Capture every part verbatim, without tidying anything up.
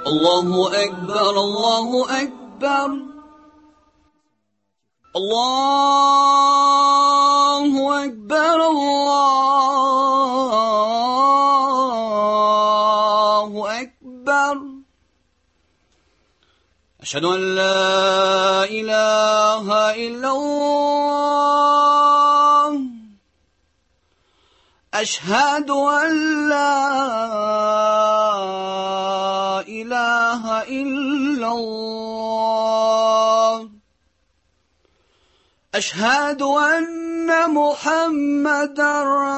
الله أكبر الله أكبر الله أكبر الله أكبر أشهد أن لا إله إلا الله أشهد أن لا إله إلا الله أشهد أن محمدا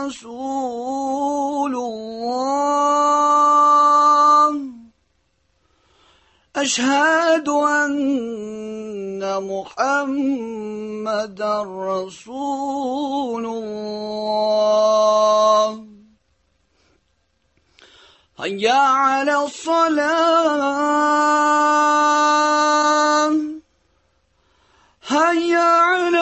رسول الله أشهد أن محمدا رسول الله هيا على الصلاة هيا على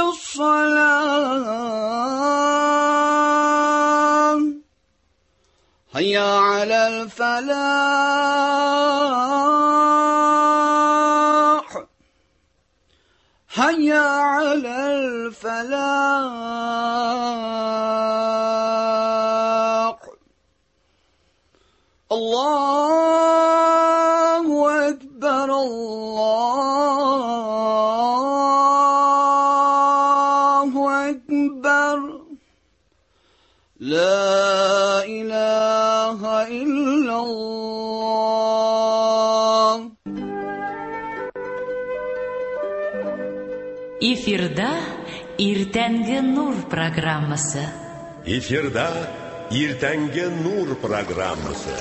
الصلاة هيا على الفلاح هيا على الفلاح الله أكبر الله أكبر لا إله إلا الله. Эфирда Иртәнге нур программасы. Эфирда Иртәнге нур программасы.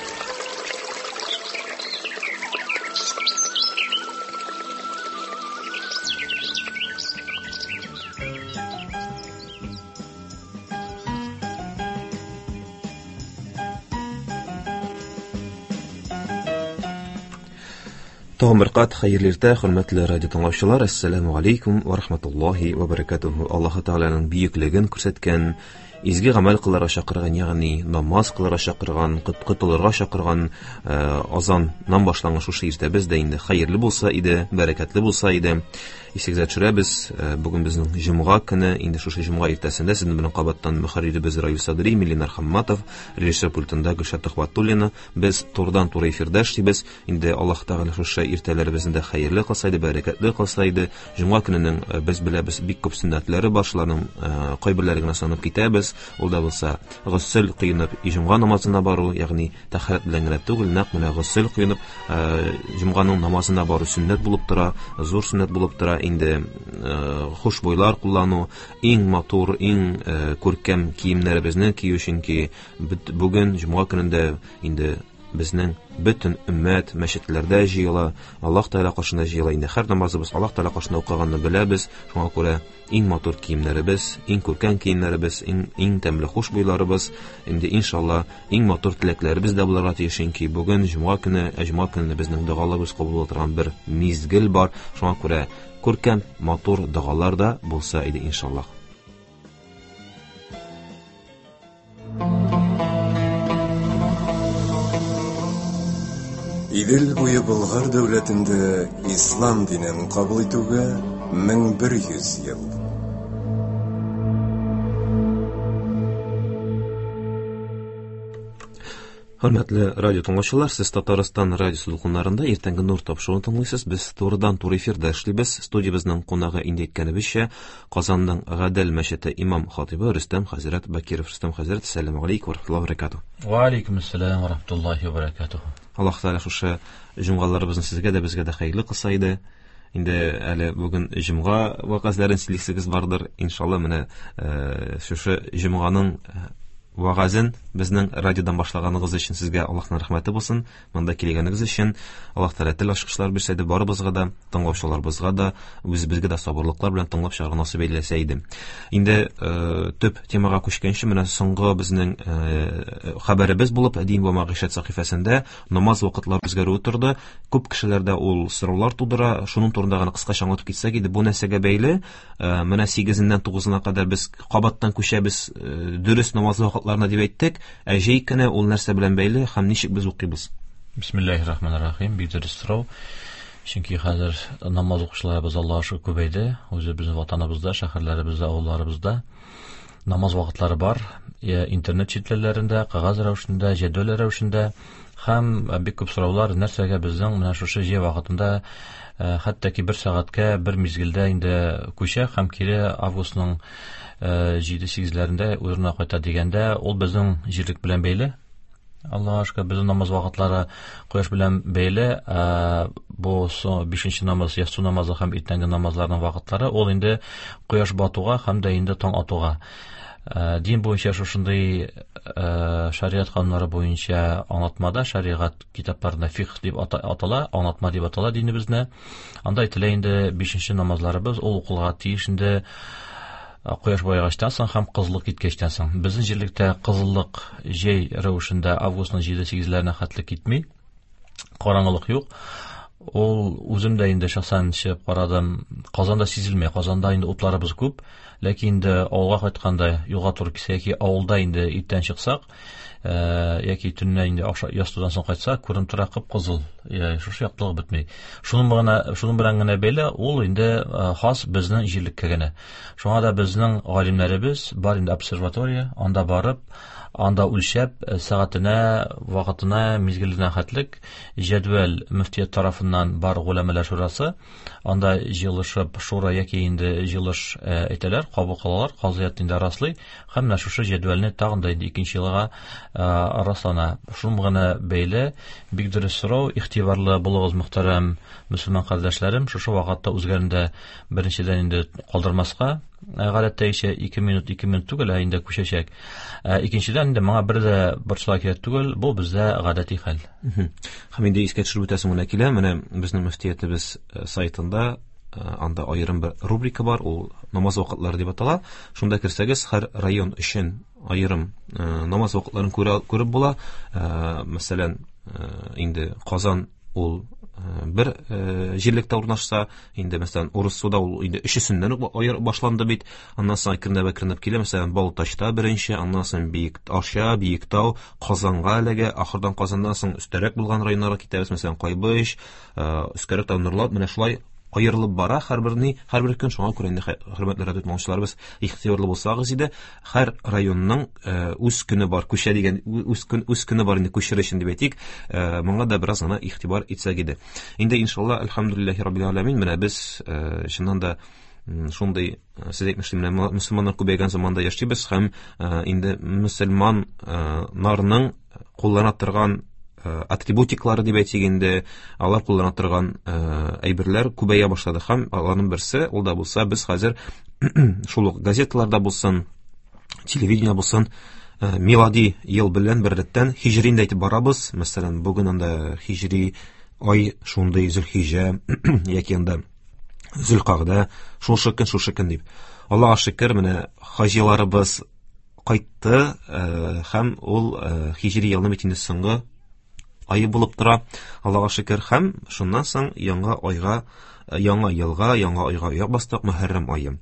Тагын бер кат хәерле иртә, хөрмәтле радио тыңлаучылар, ассаламу алейкум ва рахматуллаһи ва баракатуху. Аллаһу Тәгаләнең бөеклеген күрсәткән, изге гамәл кылырга чакырган, ягъни намаз кылырга чакырган, кытылырга чакырган азаннан башланган шушы иртәбез дә инде хәерле булса иде, бәрәкәтле булса иде. Исегезгә төшерәбез, бүген безнең җомга көне, инде шушы җомга иртәсендә сезнең белән кабаттан мөхәрриребез Раил Садри, Миллинар Хамматов, режиссер пультында Гөлшат Төхвәтуллина, без турдан туры эфирдә эшлибез. Инде Аллаһ Тәгалә шушы иртәләребезне хәерле кылса иде, бәрәкәтле кылса иде. Җомга көненең без беләбез бик күп сөннәтләре бар, шуларның кайберләре генә санап китәбез. Ул да булса гусл кыйнып җомга намазына бару, ягъни тәһарәт белән генә түгел, нәкъ менә гусл кыйнып җомганың намазына бару сөннәт булып тора, зур сөннәт булып тора. Инде хуш буйлар куллану, иң матур, иң күркәм киемнәребезне кию, чөнки бүген җомга көнендә инде безнең бөтен өммәт мәчетләрдә җыела, Аллаһ Тәгалә каршында җыела. Инде һәр намазыбыз Аллаһ Тәгалә каршында укыганны беләбез. Шуңа күрә иң матур киемнәребез, иң күркәм киемнәребез, иң иң тәмле хуш буйларыбыз, инде иншалла иң матур теләкләребез дә булырга тиеш, чөнки бүген җомга көне, җомга көнендә безнең дугаларыбыз кабул була торган бер мизгел бар. Шуңа күрә күркәм, матур дугалар да булса иде иншалла. Идел буе Болгар дәүләтендә ислам динен кабул итүгә мең бер йөз ел. Хөрмәтле радио тыңлаучылар, сез Татарстан радиосы дулкыннарында иртәнге нур тапшыруын тыңлыйсыз. Без турыдан туры эфирдә эшлибез. Студиябезнең кунагы инде әйткәнебезчә, Казанның Гадел мәчете имам хатибы Рөстәм хәзрәт Бакиров. Рөстәм хәзрәт, ассаламу алейкум ва рахматуллаһи ва баракатуһ. Ва алейкум ассалам ва рахматуллаһи ва баракатуһ. Аллаһ Тәгалә шушы җомгаларыбызны сезгә дә безгә дә хәерле кылса иде. Инде әле бүген җомга вакыйгаларын сөйлисегез бардыр. Иншалла менә шушы җомганың вагазын безнең радиодан башлаганыгыз өчен сезгә Аллаһның рәхмәте булсын. Монда килгәнегез өчен Аллаһ Тәгалә тел ачкычлар бирсә иде, барыбызга да, тыңлаучыларыбызга да, үзебезгә дә сабырлыклар белән тыңлап чыгарга насыйп әйләсә иде. Инде төп темага күчкәнче, менә соңгы безнең хәбәребез булып, дин ва мәгъишәт сәхифәсендә намаз вакытлары үзгәрү торды. Күп кешеләрдә ул сораулар тудыра. Шуның турында гына кыскача аңлатып китсәк иде, бу нәрсәгә бәйле. Менә сигезеннән тугызына кадәр без кабаттан күчәбез дөрес намаз вакытларына дип әйттек. Ә җәй көне ул нәрсә белән бәйле һәм ничек без укыйбыз? Бисмиллаһир-рахманир-рахим. Бик дөрес сорау. Чөнки хәзер намаз укучыларыбыз Аллаһка шөкер күбәйде. Үзебезнең ватаныбызда, шәһәрләребездә, авылларыбызда намаз вакытлары бар. Интернет читләләрендә, кагаз рәвешендә, җәдвал рәвешендә һәм бик күп сораулар, нәрсәгә безнең менә шушы җәй вакытында хәтта ки бер сәгатькә, бер мизгелдә инде күчә һәм кире августның җиде-сигезләрендә урынына кайта дигәндә, ул безнең җирлек белән бәйле. Аллаһка шөкер, безнең намаз вакытлары кояш белән бәйле. Бу бишенче намаз, ясту намазы һәм иртәнге намазларның вакытлары ул инде кояш батуга һәм дә инде таң атуга. Дин буенча шушындый шариат кануннары буенча аңлатмада, шариат китапларында фикх дип атала, аңлатма дип атала динебезне. Анда әйтелә инде бишенче намазларыбыз ул укылга тиеш инде кояш байгачтан соң һәм кызыллык киткәчтән соң. Безнең җирлектә кызыллык җәй рәвешендә августның җиде-сигезләренә хәтле китми. Караңгылык юк. Ул үзем дә инде шәхсән чыгып карадым. Казанда сизелмәй. Казанда инде утларыбыз күп, ләкин инде авылга кайтканда юлга туры килсә, яки авылда инде иртән чыксак, яки төнне инде ястудан соң кайтсак, күренеп тора кып-кызыл. Шушы яктылык бетми. Шуның белән шуның белән генә бәйле, ул инде хас безнең җирлеккә генә. Шуңа да безнең галимнәребез бар инде обсерватория, анда барып, анда үлчәп, сәгатенә, вакытына, мизгеленә хәтлек җәдвал мөфтият тарафыннан бар гуләмәләр шурасы, анда җыелышып шура яки инде җыелыш әйтәләр, кабул кылалар, казыят инде раслый, һәм менә шушы җәдвалны тагын да инде икенче елга раслана. Шуның гына бәйле бик дөрес сорау, игътибарлы булыгыз мөхтәрәм мөселман кардәшләрем, шушы вакытта үзгәрендә беренчедән инде калдырмаска, гадәттәгечә ике минут, ике минут түгел, инде күчәчәк. Икенчедән инде моңа бер дә борчыла кирәк түгел, бу бездә гадәти хәл. Һәм инде искә төшереп үтәсем генә килә, менә безнең мөфтиятебез сайтында анда аерым бер рубрика бар, ул намаз вакытлары дип атала. Шунда кирсәгез, һәр район өчен аерым намаз вакытларын күреп була. Мәсәлән, инде Казан ул бер җирлектә урнашса, инде мәсәлән Урыссуда ул инде өчесеннән үк башланды бит. Аннан соң кирнәбә-кирнәп килә, мәсәлән Балтачта беренче, аннан соң Биекташ, Биектау, Казанга әлегә, ахырдан Казаннан соң өстәрәк булган районнарга китәбез, мәсәлән Кайбыш, өскәрәк тә Нурлат, менә шулай аерылып бара һәрберни, һәрбер көн. Шуңа күрә инде хөрмәтле радио тыңлаучыларыбыз, ихтыярлы булсагыз иде, һәр районның үз көне бар, күчә дигән үз көн үз көне бар инде күчереш дип әйтик. Моңа да бераз гына игътибар итсәк иде. Инде иншалла альхамдулиллаһи раббил аламин, менә без шуннан да шундый сез әйтмешсез, менә мөселманнар күбәйгән заманда яшибез һәм инде мөселманнарның куллана торган атрибутиклары дип әйтик инде, алар куллана торган әйберләр күбәя башлады һәм аларның берсе, ул да булса, без хәзер шул ук газеталарда булсын, телевидение булсын, милади ел белән беррәттән хиҗри әйтеп барабыз. Мәсәлән, бүген анда хиҗри ай шундый Зөлхиҗә яки анда Зөлкагда, шушы көн, шушы көн дип. Аллаһка шөкер, менә хаҗиларыбыз кайтты һәм ул хиҗри елның бит инде соңгы айы булып тора. Аллаһка шөкер, һәм шуннан соң яңа айга, яңа елга, яңа айга аяк бастык, Мөхәррәм айы.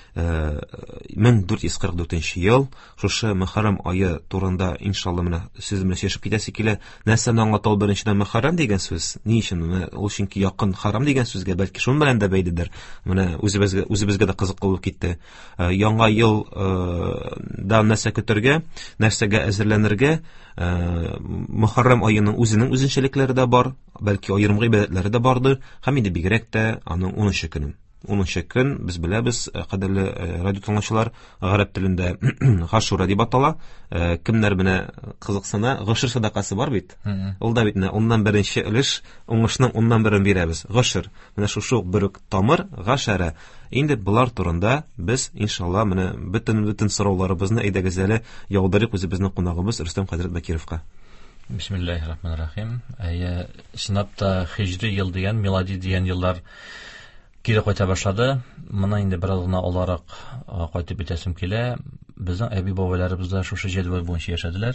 мең дүрт йөз кырык дүртенче ел, шушы Мөхәррәм айы турында иншалла менә сез белән сөйләшеп китәсе килә. Нәрсәне аңлату беренчедән Мөхәррәм дигән сүз? Ни өчен? Ул чөнки якын Харам дигән сүзгә, бәлки шуның белән дә бәйледер. Менә үзебезгә үзебезгә дә кызык булып китте. Яңа ел да нәрсә көтәргә, нәрсәгә әзерләнергә, Мөхәррәм аеның үзенең үзенчәлекләре дә бар, бәлки аерым гыйбадәтләре дә бардыр, һәм инде бигрәк тә аның унынчы көне. унынчы көн, без беләбез, кадерле радио тыңлаучылар, гарәп телендә Гашура дип атала. Кемнәр менә кызыксына, Гашыр садакасы бар бит. Ул да бит оннан беренче өлеш, уңышның оннан берен бирәбез. Гашыр. Менә шушы бер үк тамыр, Гашара. Инде булар турында без иншалла менә бөтен бөтен сорауларыбызны әйдәгез әле яудырып үзебезнең кунагыбыз Рөстәм Хәзрәт Бакировка. Бисмиллаһир-рахманир-рахим. Әйе, сынапта хиҗри ел дигән, милади дигән еллар кире кайта башлады. Моны инде бераз гына аларак кайтып битәсем килә. Безнең әби бабайларыбыз да шушы җәдвал буенча яшәделәр.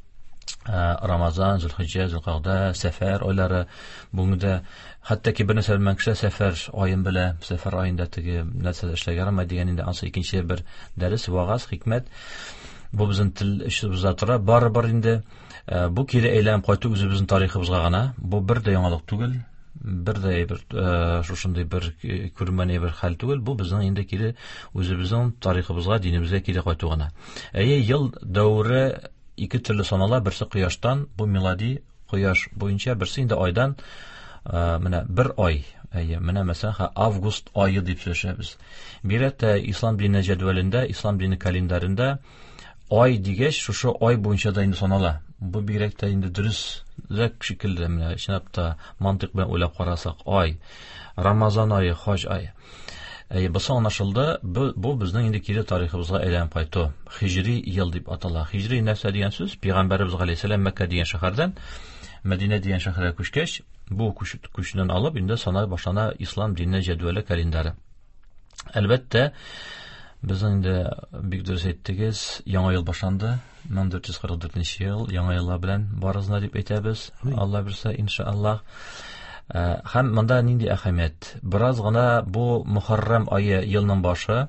Рамазан, Зөлхиҗҗә, Зөлкагда, Сәфәр айлары, бүгендә хәтта ки бер нәрсә белмән кеше Сәфәр аен белә, Сәфәр аенда теге нәрсә эшләргә ярамый дигән инде ансы икенче бер дәрес, вагаз, хикмәт. Бу безнең тел эшебездә тора. Барыбер инде Бу кире әйләнеп кайту үзебезнең тарихыбызга гына. Бу бер дә яңалык түгел. Бер дә бер шушындый бер күрмәне бер хәл түгел. Бу безнең инде кире үзебезнең тарихыбызга, динебезгә кире кайту гына. Әйе, ел дәвре ике төрле санала. Берсе кояштан, бу милади кояш буенча, берсе инде айдан. Менә бер ай. Әйе, менә мәсәлән, август айы дип сөйләшәбез. Бирәттә ислам дине җадвалендә, ислам дине календарында ай дигәч, шушы ай буенча да инде санала. Бу бигрәк тә инде дөрес зәк шикелле, менә чынлапта мантык белән уйлап карасак, ай, Рамазан айы, хаҗ айы. Әйе, бу аңлашылды. Бу безнең инде кире тарихыбызга әйләнеп кайту. Хиҗри ел дип атала. Хиҗри нәрсә дигән сүз? Пәйгамбәрбез галәйһиссәлам Мәккә дигән шәһәрдән Мәдинә дигән шәһәргә күчкәч, бу күчүннән алып инде сана башлана ислам дине җадвалы календары. Әлбәттә, безнең инде бик дөрес әйттегез, яңа ел башланды. мең дүрт йөз кырык дүртенче ел, яңа еллар белән барызна дип әйтәбез. Алла бирсә, иншааллах. Һәм монда нинди әһәмият? Бераз гына бу Мухаррам айы елның башы,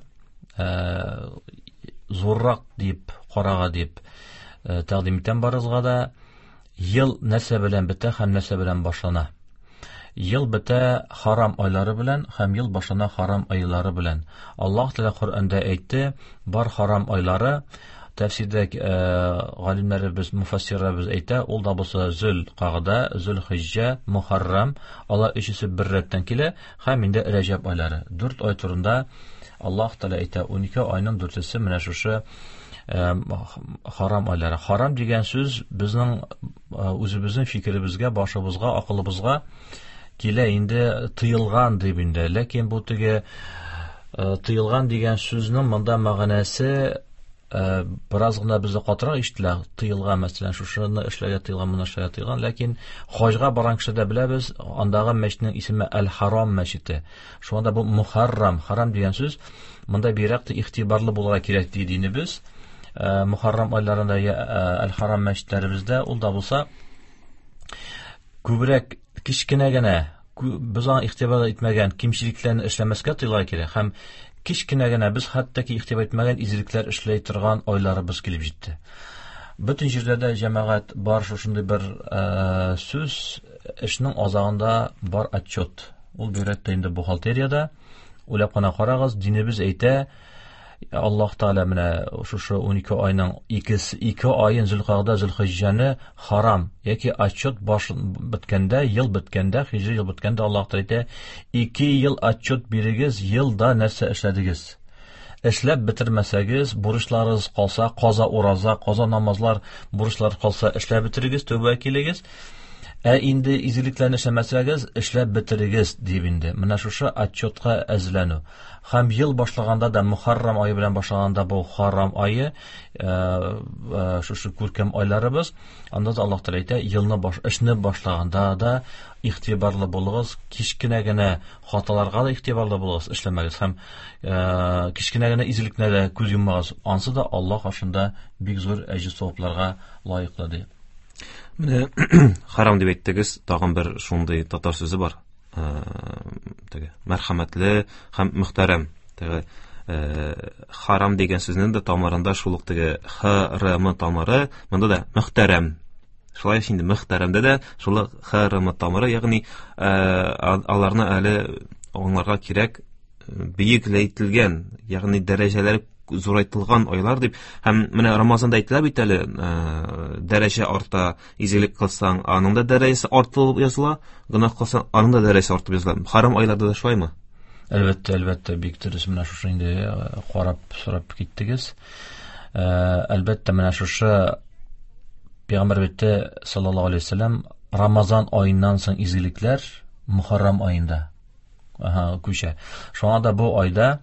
зуррак дип, карага дип тәкъдим итәм барызга да. Ел нәрсә белән бетә һәм нәрсә белән башлана? Ел бетә харам айлары белән һәм ел башлана харам айлары белән. Аллаһ Тәала Коръәндә әйтте, бар харам айлары, тәфсирдә галимнәребез, муфассирларыбыз әйтә, ул да булса Зул-Кагда, Зул-Хиҗҗә, Мухаррам, алар өчесе бер рәттән килә, һәм инде Рәҗәб айлары. дүрт ай турында Аллаһ Тәала әйтә, унике айның дүртесе менә шушы харам айлары. Харам дигән сүз безнең үзебезнең фикеребезгә, башыбызга, акылыбызга килә инде тыелган дип инде. Ләкин бу теге тыелган дигән сүзнең монда мәгънәсе бераз гына безгә катырак ишетелә. Тыелган, мәсәлән, шушыны эшләргә тыелган, моны эшләргә тыелган. Ләкин хаҗга барган кеше дә беләбез, андагы мәчетнең исеме Әл-Харам мәчете. Шунда бу Мухаррам, харам дигән сүз монда бирәк тә игътибарлы булырга кирәк ди динебез. Мухаррам айларында Әл-Харам мәчетләребездә ул да булса күбрәк кичкенә генә без аңа игътибар итмәгән кимчелекләрне эшләмәскә тыйла кирәк. Һәм кичкенә генә без хәтта ки игътибар итмәгән изелекләр эшләй торган айларыбыз килеп җитте. Бөтен җирдә җәмәгать бар шушындый бер сүз, эшнең азагында бар отчет. Ул бирәк тә инде бухгалтериядә. Уйлап кына карагыз, динебез әйтә, Аллаһ Тәала менә шушы унике айның икесе ике айын Зул-Кагда, Зул-Хиҗҗәне харам яки отчет беткәндә, ел беткәндә, хиҗри ел беткәндә Аллаһ Тәала әйтә, ике ел отчет бирегез, елда нәрсә эшләдегез. Эшләп бетермәсәгез, бурычларыгыз калса, каза ураза, каза намазлар, бурычлар калса, эшләп бетерегез, тәүбә килегез. Ә инде изелекләрне эшләмәсәгез, эшләп бетерегез дип инде. Менә шушы отчетка әзерләнү. Һәм ел башлаганда да Мухаррам айы белән башлаганда бу харам айы, шушы күркәм айларыбыз, анда да Аллаһ Тәала әйтә, елны баш эшне башлаганда да игътибарлы булыгыз, кичкенә генә хаталарга да игътибарлы булыгыз, эшләмәгез һәм кичкенә генә изелекне дә күз йоммагыз. Ансы да Аллаһ ашында бик зур әҗр савапларга лаеклы ди. Менә харам дип әйттегез, тагын бер шундый татар сүзе бар. Теге мәрхәмәтле һәм мөхтәрәм. Теге харам дигән сүзнең дә тамырында шулык теге х-р-м тамыры, монда да мөхтәрәм. Шулай инде мөхтәрәмдә дә шулык х-р-м тамыры, ягъни аларны әле аңларга кирәк биекләйтелгән, ягъни дәрәҗәләре зурайтылган айлар дип. Һәм менә Рамазанда әйтелә бит әле, дәрәҗә арта, изелек кылсаң, аның да дәрәҗәсе артылып языла, гынах кылсаң, аның да дәрәҗәсе артып языла. Харам айларда да шулаймы? Әлбәттә, әлбәттә, бик дөрес. Менә шушы инде карап, сорап киттегез. Әлбәттә, менә шушы Пәйгамбәр бетте саллаллаһу алейхи ва саллям Рамазан айыннан соң изелекләр Мухаррам айында күчә. Шуңа да бу айда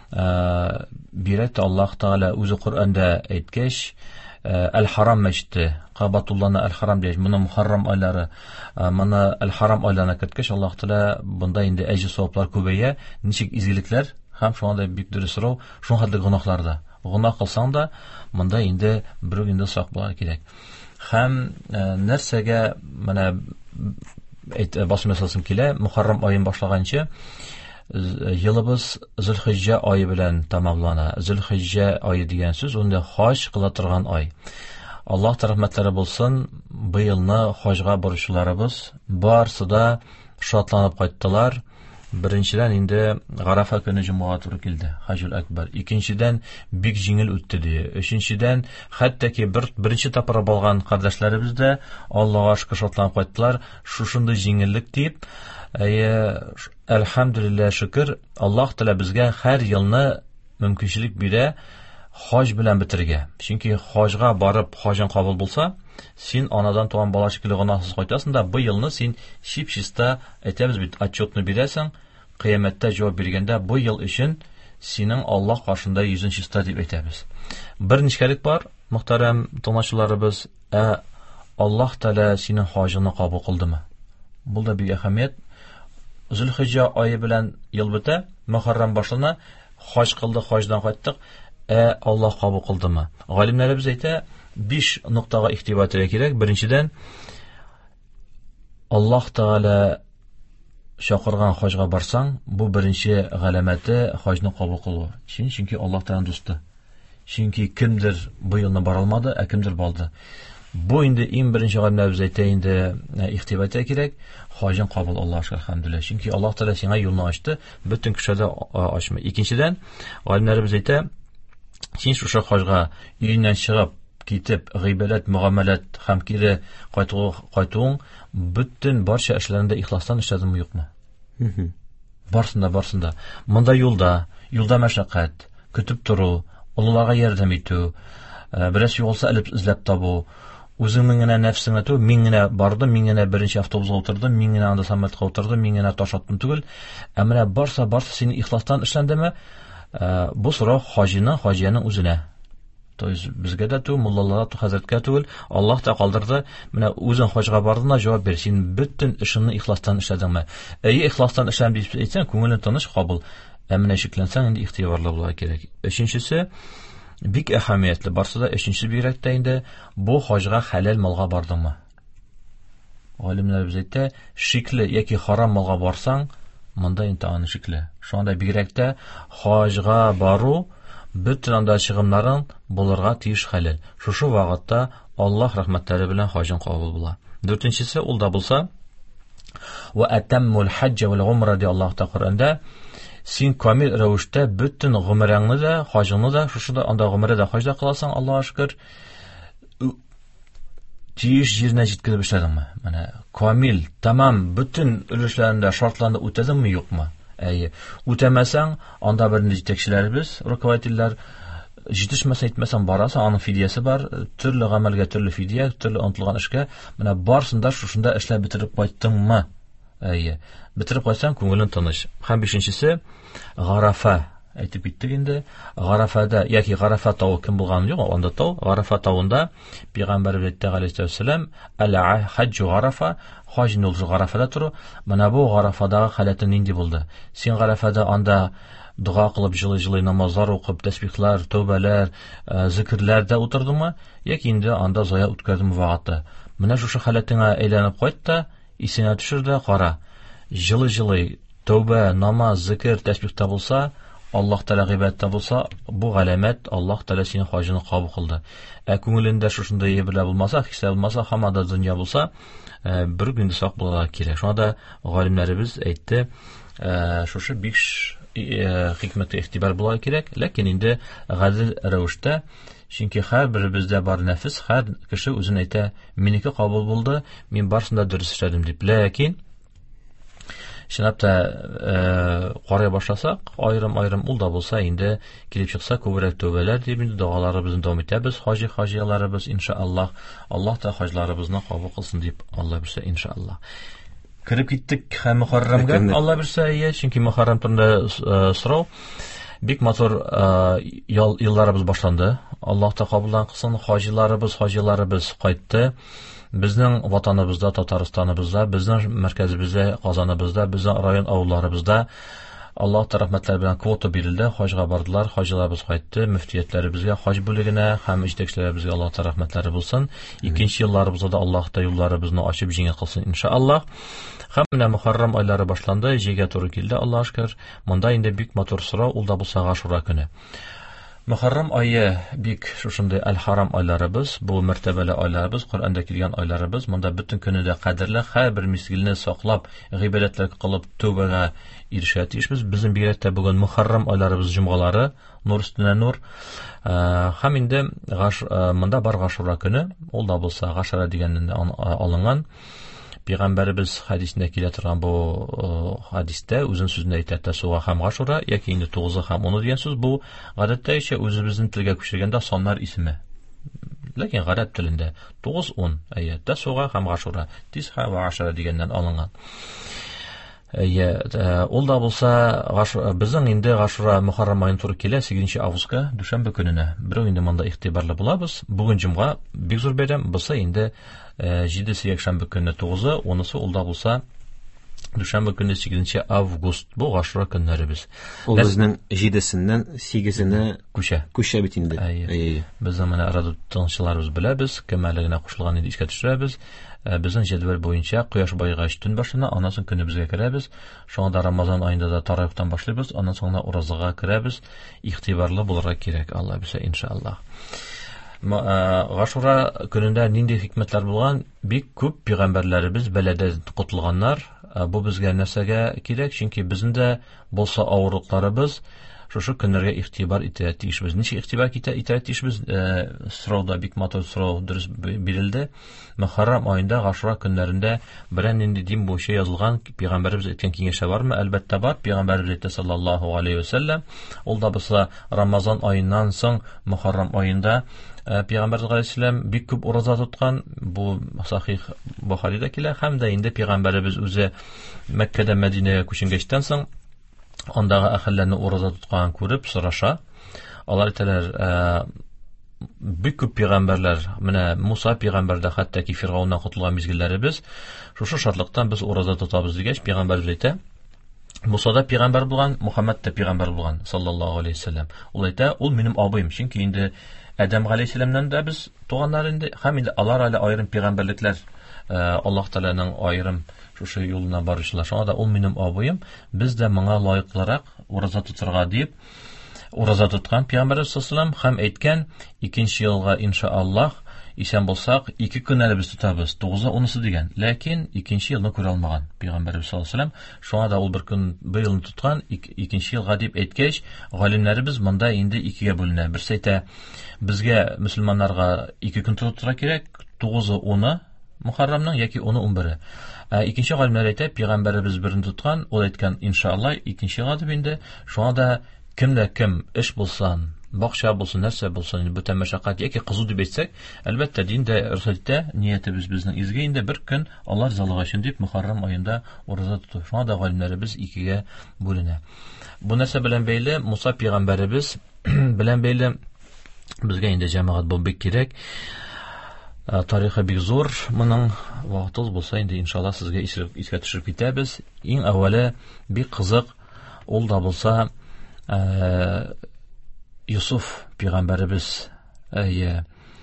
бирәт Аллаһ Тәала үзе Коръәндә әйткәч, Әл-Харам мәчете, Кабатулланы Әл-Харам дигәч, моны Мухаррам айлары, моны Әл-Харам айларына керткәч, Аллаһ Тәала бунда инде әҗр саваплар күбәя, ничек изелекләр, һәм шуңа да бик дөрес сорау, шуңа хәтле гынаһларда. Гынаһ кылсаң да, монда инде бер инде сак булырга кирәк. Һәм нәрсәгә менә әйт басым ясасым килә, Мухаррам айын башлаганчы елыбыз Зул-Хиҗҗә айы белән тамамлана. Зул-Хиҗҗә айы дигән сүз, унда хаҗ кыла торган ай. Аллаһ рәхмәтләре булсын, быелны хаҗга бурычларыбыз барсы да шатланып кайттылар. Беренчедән инде Гарафа көне җомга туры килде, Хаҗул Акбар. Икенчедән бик җиңел үтте ди. Өченчедән хәтта ки бер беренче тапыр булган кардәшләребез дә Аллаһка шөкер шатланып кайттылар. Шушындай җиңеллек дип, әйе, әлхәмдүлилләһ шөкер, Аллаһ Тәала безгә һәр елны мөмкинчелек бирә хаҗ белән бетергә. Чөнки хаҗга барып хаҗың кабул булса, син анадан туган бала шикелле гынасыз кайтасың да, бу елны син чип-чиста әйтәбез бит, отчетны бирәсең, кыямәттә җавап биргәндә бу ел өчен синең Аллаһ каршында йөзең чиста дип әйтәбез. Бер ничкәлек бар, мөхтәрәм тыңлаучыларыбыз, ә Аллаһ Тәала синең хаҗыңны кабул кылдымы? Бу да бик әһәмият. Зөлхиҗҗә ае белән ел бетә, Мөхәррәм башлана, хаҗ кылды, хаҗдан кайттык, ә Аллаһ кабул кылдымы? Галимнәребез әйтә, биш нуктага игътибар итәргә кирәк. Беренчедән, Аллаһ Тәала чакырган хаҗга барсаң, бу беренче галәмәте хаҗны кабул кылу. Чөнки Аллаһ Тәала дусты. Чөнки кемдер бу елны бара алмады, ә кемдер балды. Бу инде иң беренче галимнәребез әйтә, инде игътибар итәргә кирәк. Хаҗың кабул, Аллаһ шөкер, хәмдүлилләһ. Чөнки Аллаһ Тәала сиңа юлны ачты, бөтен кешеләрдә ачмый. Икенчедән, галимнәребез әйтә, син шушы хаҗга өйнән чыгып китеп, гыйбадәт, муамалат һәм кире кайтуың бөтен барча эшләрендә ихластан эшләдеңме, юкмы? Мм. Барсында, барсында. Монда юлда, юлда мәшәкать, көтеп тору, улларга ярдәм итү, бераз юлса алып эзләп табу, үзеңнең генә нәфсеңне ту, мин генә бардым, мин генә беренче автобуска утырдым, мин генә анда самолетка утырдым, мин генә таш аттым түгел. Ә менә барса, барса син ихластан эшләндеме? Бу сорау хаҗиның, хаҗияның үзенә. То есть безгә дә ту, муллаларга ту, хәзрәткә түгел, Аллаһ та калдырды. Менә үзең хаҗга бардыңна, җавап бер, син бөтен эшеңне ихластан эшләдеңме? Әйе, ихластан эшләм дип әйтсәң, күңелең тыныч, кабул. Ә менә шикләнсәң, инде ихтибарлы булырга кирәк. Өченчесе, бик әһәмиятле, барсы да өченче бигрәк тә инде, бу хаҗга хәләл малга бардыңмы? Галимнәребез әйтә, шикле яки харам малга барсаң, монда инде аны шикле. Шунда бигрәк тә хаҗга бару бөтен анда чыгымнарын булырга тиеш хәләл. Шушы вакытта Аллаһ рәхмәтләре белән хаҗың кабул була. Дүртенчесе ул да булса, ва атаммул хаҗҗа вал умра ди Аллаһ та Коръәндә, син камил рәвештә бөтен гомрәңне дә, хаҗыңны да, шушында анда гомрәдә хаҗда кыласаң, Аллаһка шөкер, тиеш җиренә җиткереп эшләдеңме? Менә камил, тамам бөтен өлешләрендә, шартларында үтәдеңме, юкмы? Әйе, үтәмәсәң, анда бер җитәкчеләребез, руководительләр, җитешмәсә әйтмәсәң барасың, аның фидиясе бар, төрле гамәлгә төрле фидия, төрле онытылган эшкә, менә барсында шушында эшләп бетереп кайттыңмы? Әйе, бетереп кайтсаң, күңелең тыныч. Һәм бишенчесе, Гарафа. Әйтеп биттек инде, Гарафада, яки Гарафа тауы кем булган юк, анда тау, Гарафа тауында Пәйгамбәрбез әйтте галәйһиссәлам, «Әл-хаҗҗу Гарафа», хаҗ ул Гарафада туры. Менә бу Гарафадагы халәте нинди булды? Син Гарафада анда дуга кылып, җылы-җылы намазлар укып, тәсбихләр, тәүбәләр, зикрләрдә утырдыңмы, яки инде анда зая үткәрдеңме вакытты? Менә шушы халәтеңә әйләнеп кайт та, исеңә төшер дә кара. Җылы-җылы тәүбә, намаз, зикр, тәсбихтә булса, Аллаһ Тәала гыйбадәттә булса, бу галәмәт Аллаһ Тәала синең хаҗыңны кабул кылды. Ә күңелендә шушындай ебелә булмаса, хисләр булмаса, һәммәдә дөнья булса, бер көндә сак булырга кирәк. Шунда галимнәребез әйтте, шушы бик хикмәткә игътибар булырга кирәк, ләкин инде гадел рәвештә, чөнки һәрберебездә бар нәфес, һәр кеше үзен әйтә, минеке кабул булды, мин барсында дөрес эшләдем дип. Ләкин Шунап та карый башласак, айрым-айрым ул да булса, инде килеп чыкса, күбрәк тәүбәләр дип, инде дуаларыбызны дәвам итәбез, хаҗи хаҗияларыбыз, иншааллах, Аллаһ та хаҗларыбызны кабул кылсын дип, Алла берсә, иншааллах. Кирип киттек һәм Мөхәррәмгә, Алла берсә, ия, чөнки Мөхәррәм турында сорау, бик матур елларыбыз башланды. Аллаһ та кабулдан кылсын, хаҗиларыбыз, хаҗиларыбыз кайтты. Безнең ватаныбызда, Татарстаныбызда, безнең мәркәзебездә, Казаныбызда, безнең район авылларыбызда Аллаһ та рәхмәтләре белән квота бирелде, хаҗга бардылар, хаҗиларыбыз кайтты, мөфтиятләребезгә, хаҗ бүлегенә һәм җитәкчеләребезгә Аллаһ та рәхмәтләре булсын. Икенче елларыбызда да Аллаһ та юлларыбызны ачып җиңел кылсын, иншааллах. Һәм менә Мөхәррәм айлары башланды, җәйгә туры килде, Аллаһ шөкер. Монда инде бик матур сорау, ул да булса Гашура көне. Мөхәррәм айы бик шушындай әл-харам айларыбыз, бу мәртәбәле айларыбыз, Коръәндә килгән айларыбыз. Монда бөтен көнне дә кадерле, һәрбер мизгелне саклап, гыйбадәтләр кылып тәүбәгә ирешә тиешбез. Безнең бигрәк бүген мөхәррәм айларыбыз җомгалары, нур өстенә нур. Һәм инде монда бар Гашура көне, ул да булса Гашара дигәннән алынган. Пәйгамбәрбез хадисендә килә торган бу хадистә үзен сүзендә әйтә, Тасуга һәм Гашура яки инде тугызы һәм оны дигән сүз бу гадәттәгечә үзебезнең телгә күчергәндә саннар исеме. Ләкин гарәп телендә тугыз ун әйе, Тасуга һәм Гашура, Тисха ва Гашара дигәннән алынган. Әйе, ул да булса безнең инде Гашура Мөхәррәм айына туры килә, сигезенче августка, дүшәмбе көненә. Бирок инде монда игътибарлы булабыз. Бүген җомга бик зур бәйрәм, булса инде җидесе якшәмбе көнне тугызы, онысы ул да булса дүшәмбе көнне сигезенче август. Бу Гашура көннәребез. Ул безнең җидесеннән сигезенә күчә. Күчә бит инде. Әйе. Без менә радио тыңчыларыбыз беләбез, кемәлегенә кушылган инде искә төшерәбез. Безнең җәдвал буенча кояш байгач төн башына, аннан соң көнебезгә керәбез. Шуңа да Рамазан аенда да тарафтан башлыйбыз, аннан соң уразага керәбез. Игътибарлы булырга кирәк, Алла билсә, иншаллах. Гашура көнендә нинди хикмәтләр булган? Бик күп пәйгамбәрләребез бәладән кутылганнар. Бу безгә нәрсәгә кирәк? Чөнки безнең дә булса авырлыкларыбыз шушы көннәргә игътибар итә тиешбез. Ничек игътибар итә итә тиешбез? Сорауда бик матур сорау дөрес бирелде. Мөхәррәм аенда Гашура көннәрендә берәр нинди дин буенча язылган пәйгамбәрбез әйткән киңәше бармы? Әлбәттә бар. Пәйгамбәрбез әйтте саллаллаһу алейхи ва саллям. Ул да булса Рамазан аеннан соң Мөхәррәм аенда Пәйгамбәрбез алейһиссәлам бик күп ураза тоткан. Бу Сахих Бухаридә килә. Һәм дә инде Пәйгамбәрбез үзе Мәккәдән Мәдинәгә күченгәчтән соң андагы әһелләрне ураза тоткан күреп сораша. Алар әйтәләр, бик күп пәйгамбәрләр, менә Муса пәйгамбәрдә хәтта ки Фиргауннан котылган мизгелләребез, шушы шартлыктан без ураза тотабыз дигәч, пәйгамбәрбез әйтә, Муса да пәйгамбәр булган, Мөхәммәд дә пәйгамбәр булган, саллаллаһу алейхи ва саллям. Ул әйтә, ул минем абыйым, чөнки инде Адәм алейһиссәламнан да без туганнар инде, һәм инде алар әле аерым пәйгамбәрлекләр, Аллаһ Тәгаләнең аерым шушы юлына баручылар. Шуңа да ул минем абыйым, без дә моңа лаеклырак ураза тотырга дип ураза тоткан Пәйгамбәрбез саллаллаһу алейһи һәм әйткән, икенче елга иншааллаһ исән булсак ике көн әле без тотабыз, тугызы унысы дигән. Ләкин икенче елны күрә алмаган Пәйгамбәрбез саллаллаһу алейһи ва саллям. Шуңа да ул бер көн бер елны тоткан, икенче елга дип әйткәч, галимнәребез монда инде икегә бүленә. Берсе әйтә, безгә мөселманнарга ике көн тотырга кирәк, тугызы уны Мөхәррәмнең яки уны унбере. Икенче галимнәр әйтә, Пәйгамбәрбез берен тоткан, ул әйткән иншаалла икенче елга дип инде. Шуңа да кемдә кем эш булсан, бакча булсын, нәрсә булсын, бу тәмәшәкать яки кызу дип әйтсәк, әлбәттә диндә рөхсәттә ниятебез безнең изге инде бер көн Аллаһ ризалыгы өчен дип Мөхәррәм аенда ураза тоту. Шуңа да галимнәребез икегә бүленә. Бу нәрсә белән бәйле, Муса пәйгамбәрбез белән бәйле безгә инде җәмәгать бу бик кирәк. Тарихы бик зур. Моның вакытыбыз булса инде иншалла сезгә искә төшереп китәбез. Иң әввәле бик кызык, ул да булса Юсуф пәйгамбәрбез, әйе,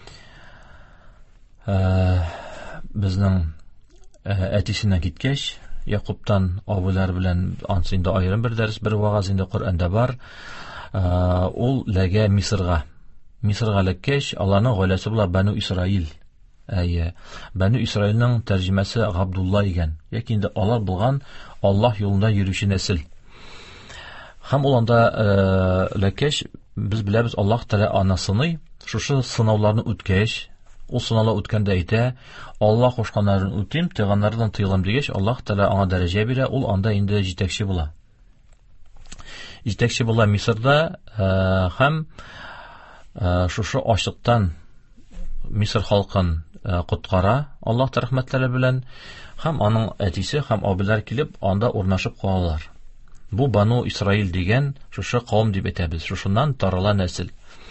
безнең әтисеннән киткәч, Якубтан абыйлар белән ансы инде аерым бер дәрес, бер вагаз инде Коръәндә бар. Ул ләгә Мисырга. Мисырга ләккәч, аларның гаиләсе була Бану Исраил. Әйе, Бану Исраилның тәрҗемәсе Габдулла дигән. Яки инде алар булган Аллаһ юлында йөрүче нәсел. Һәм ул анда ләккәч, без беләбез, Аллаһ Тәгалә анасыны шушы сынауларны үткәч, ул сынаулар үткәндә әйтә, Аллаһ кушканнарын үтим, тыйганнардан тыелам дигәч, Аллаһ Тәгалә аңа дәрәҗә бирә, ул анда инде җитәкче була. Җитәкче була Мисырда, һәм шушы ачлыктан Мисыр халкын коткара Аллаһ рәхмәтләре белән, һәм аның әтисе һәм абыйлар килеп анда урнашып калалар. Бу Бану Исраил дигән шушы кавым дип әйтәбез. Шушыннан тарала нәсел.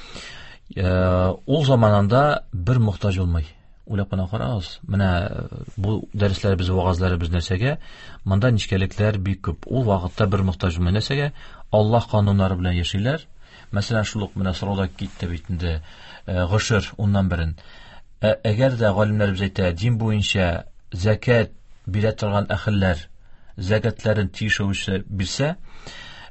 Ул заманында бер мохтаҗ булмый. Уйлап кына карагыз. Менә бу дәресләребез, вагазларыбыз нәрсәгә? Монда ничкәлекләр бик күп. Ул вакытта бер мохтаҗ булмый. Нәрсәгә? Аллаһ кануннары белән яшиләр. Мәсәлән, шулык менә сорауда китте бит инде гышыр уннан берен. Әгәр дә галимнәребез әйтә, дин буенча закат бирә торган әхилләр закатларын тиешүче бирсә,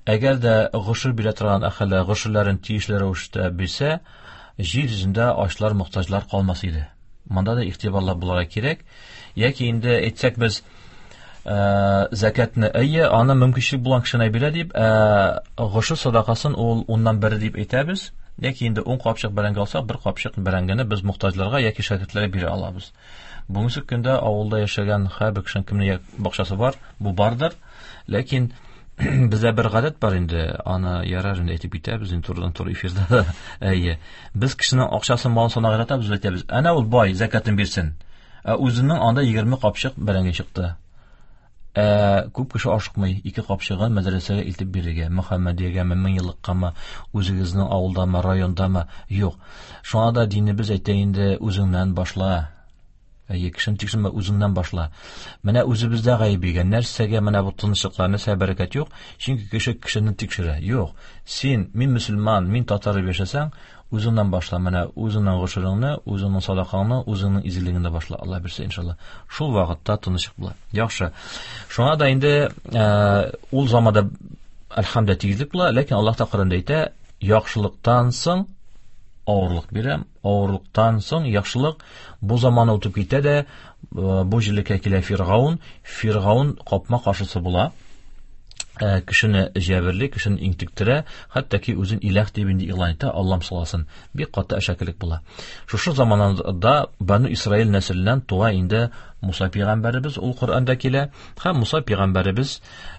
әгәр дә гошер бирә торган әһеле гошерләрен тиешле рәвештә бирсә, җир йөзендә ачлар, мохтаҗлар калмас иде. Монда да игътибарлы булырга кирәк. Яки инде әйтсәк без закатны әйе, аны мөмкинлек булган кешенә бирә дип, гошер садакасын ул уннан бер дип әйтәбез. Яки инде ун капчык бәрәңге алсак, бер капчык бәрәңгене без мохтаҗларга яки шәкертләргә бирә алабыз. Бүгенге көндә авылда яшәгән һәр кешенең кемне бакчасы бар, бу бардыр. Ләкин бездә бер гадәт бар инде, аны ярар инде әйтеп китәбез, инде турыдан туры эфирдә. Әйе, без кешенең акчасын малын санага яратабыз, әйтәбез. Әнә ул бай закатын бирсен. Үзенең анда егерме капчык бәрәңге чыкты. Ә күп кеше ашыкмый, ике капчыгын мәдрәсәгә илтеп бирергә, Мөхәммәдиягә мең еллыккамы, үзегезнең авылдамы, райондамы? Юк. Шуңа да динебез әйтә инде, үзеңнән башла. Әйе, кешене тикшермә, үзеңнән башла. Менә үзебездә гаеп икән, нәрсәгә менә бу тынычлыкларны сәбәрәкәт юк, чөнки кеше кешене тикшерә. Юк. Син, мин мөселман, мин татар яшәсәң, үзеңнән башла, менә үзеңнең гошерыңны, үзеңнең садакаңны, үзеңнең изгелегеңне башла. Алла бирсә иншалла. Шул вакытта тынычлык була. Яхшы. Шуңа да инде ул заманда әлхәмдә тигезлек була, ләкин Аллаһ та Коръәндә әйтә, яхшылыктан соң авырлык бирәм, авырлыктан соң яхшылык. Бу заманы үтеп китә дә, бу җилеккә килә Фиргаун, Фиргаун капма каршысы була. Кешене җәберли, кешене интектерә, хәтта ки үзен илаһ дип инде игълан итә, Аллам саласын. Бик каты әшәкелек була. Шушы заманда Бану Исраил нәселеннән туа инде Муса пәйгамбәребез, ул Коръәндә килә. Һәм Муса пәйгамбәребез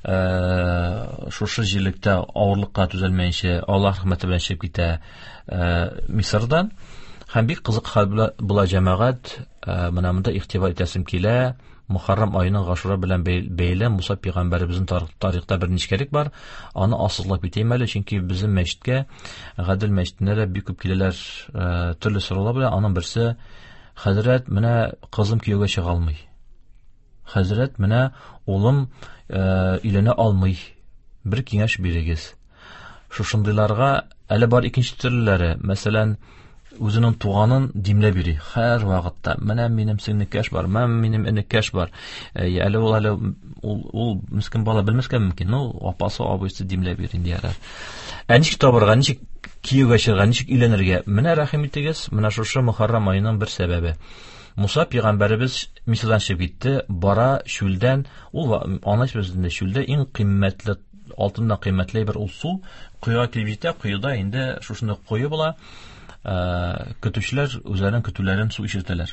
шушы җилектә авырлыкка түзәлмәенчә Аллаһ рәхмәте белән чыгып китә Мисырдан. Һәм бик кызык хәл була җәмәгать, менә монда игътибар итәсем килә. Мөхәррәм аеның Гашура белән бәйле Муса пәйгамбәребезнең тарихта бер ничкәлек бар. Аны асызлап әйтәм әле, чөнки безнең мәчеткә, Гадел мәчетенә дә бик күп киләләр төрле сораулар белән. Аның берсе, хәзрәт, менә кызым кияүгә чыга алмый. Хәзрәт, менә улым өйләнә алмый. Бер киңәш бирегез. Шушындыйларга әле бар икенче төрлеләре. Мәсәлән, үзенең туганын димләп йөри һәр вакытта. Менә минем сеңнекәш бар, менә минем энекәш бар. Әле ул әле ул ул мискин бала белмәскә мөмкин. Ну, апасы, абыйсы димләп йөри инде ярар. Ә ничек табырга, ничек кияүгә чыгарга, ничек өйләнергә? Менә рәхим итегез, менә шушы Мөхәррәм аеның бер сәбәбе. Муса пәйгамбәребез Мисырдан чыгып китте, бара чүлдән, ул аныш бездә чүлдә иң кыйммәтле, алтыннан кыйммәтле бер ул су куйга килеп җитә, куйда инде шушында куе була. Көтүчеләр үзләренең көтүләрен су ишетәләр.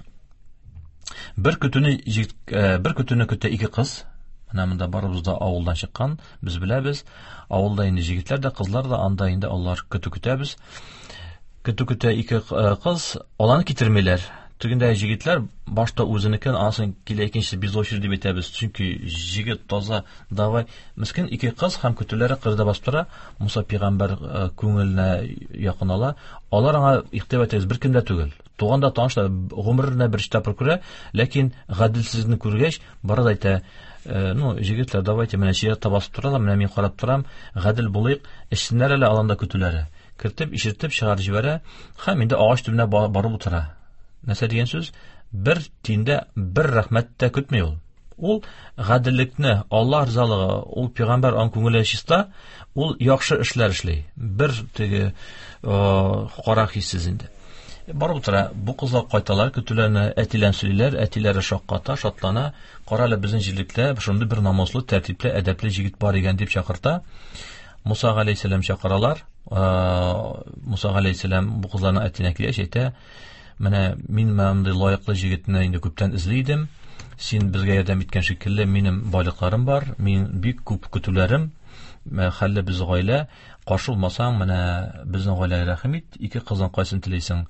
Бер көтүне бер көтүне көтә ике кыз. Менә монда барыбыз да авылдан чыккан, без беләбез. Авылда инде җегетләр дә, кызлар да, анда инде алар көтү көтәбез. Көтү көтә ике кыз, аланы китермиләр. Тегендә җегетләр башта үзенекен, асын килә икенче без очередь дип әйтәбез. Чөнки җегет таза, давай, мискин ике кыз һәм көтүләре кырда басып тора. Муса пәйгамбәр күңеленә якын ала. Алар аңа игътибар итә, бер кемдә түгел. Туганда танышлар, гомеренә бер тапкыр күрә, ләкин гаделсезлекне күргәч, бары да әйтә, ну, җегетләр, давайте, менә җирдә басып торалар, менә мин карап торам, гадел булыйк, эшчәннәр әле аланда көтүләре. Кертеп, ишертеп чыгарып җибәрә, һәм инде агач төбенә барып утыра. Нәрсә дигән сүз? Бер тиндә бер рәхмәт тә көтми ул. Ул гаделлекне, Аллаһ ризалыгы, ул пәйгамбәр ан күңеле чиста, ул яхшы эшләр эшли. Бер теге кара хиссез инде. Барып утыра, бу кызлар кайталар, көтүләрне әтилән сөйлиләр, әтиләре шакката, шатлана. Кара әле безнең җирлектә шундый бер намазлы, тәртипле, әдәпле җигит бар икән дип чакырта. Муса галәйһиссәлам чакыралар. Муса галәйһиссәлам бу кызларның әтинә килә, әйтә: "Менә мин мондый лаеклы җигетне инде күптән эзлидем. Син безгә ярдәм иткән шикелле, минем байлыкларым бар, мин бик күп көтүләрем, хәлле без гаилә, каршы булмасаң, менә безнең гаиләгә рәхим ит, ике кызың кайсын телисең,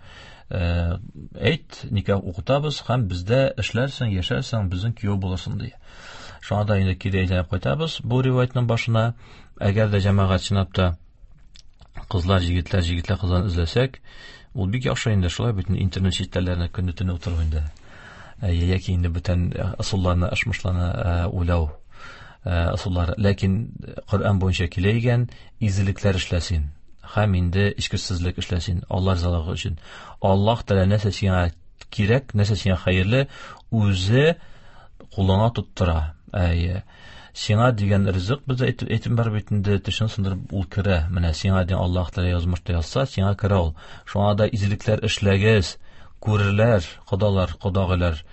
әйт, никах укытабыз, һәм бездә эшләрсең, яшәрсең, безнең кияү булырсың" ди. Шуңа да инде кире әйтеп кайтабыз бу риваятның башына. Әгәр дә җәмәгать чынлап та кызлар, җегетләр, җегетләр кызларын эзләсәк, ул бик яхшы инде, шулай бит интернет читтәләренә көнне төне утырып инде. Яки инде бүтән асылларны, ашмышларны уйлау асыллары. Ләкин Коръән буенча килә икән, изелекләр эшләсин. Һәм инде ичкесезлек эшләсин, Аллаһ ризалыгы өчен. Аллаһ Тәгалә нәрсә сиңа кирәк, нәрсә сиңа хәерле, үзе кулыңа тоттыра. Әйе. сиңа дигән ризык бездә әйтем бар бит инде, тешен сындырып ул керә. Менә сиңа дигән Аллаһ Тәгалә язмышта язса, сиңа керә ул. Шуңа да излекләр эшләгез, күрерләр, кодалар, кодагылар,